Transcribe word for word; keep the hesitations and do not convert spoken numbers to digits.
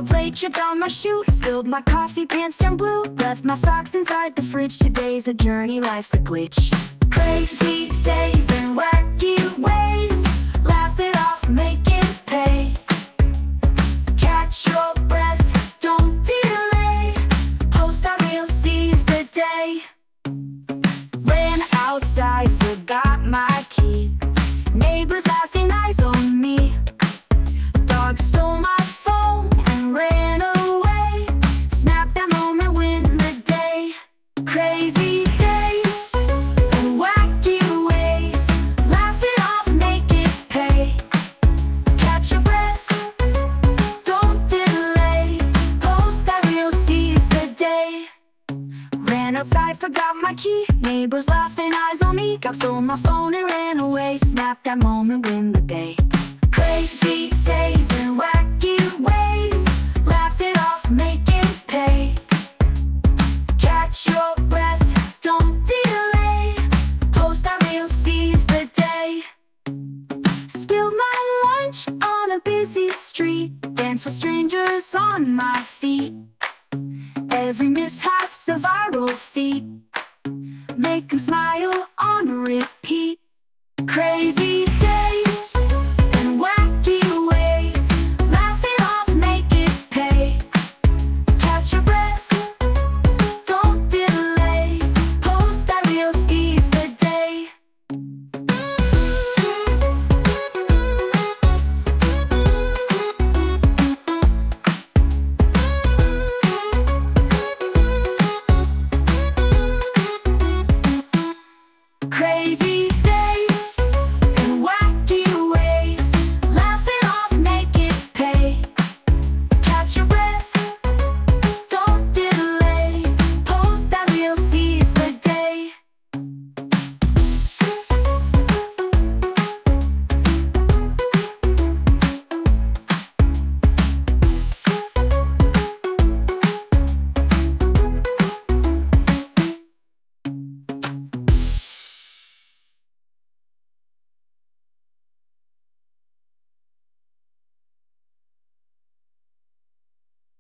plate, tripped on my shoe, spilled my coffee, pants turned blue, left my socks inside the fridge. Today's a journey, life's a glitch. Crazy days and wacky ways, laugh it off, make it pay. Catch your breath, don't delay, post our reel, seize the day. Ran outside, forgot my key, neighbors laughing, eyes on me. Dog stole my phone and ran away, snap that moment, win the day. Crazy days and wacky ways, laugh it off, make it pay. Catch your breath, don't delay, post that reel, seize the day. Ran outside, forgot my key, neighbors laughing, eyes on me. Dog stole my phone and ran away, snap that moment, win the day. Crazy days and wacky ways, laugh it off, make it pay. Catch your breath, don't delay, post that reel, seize the day. Spilled my lunch on a busy street, dance with strangers on my feet. Every mishap's a viral feat.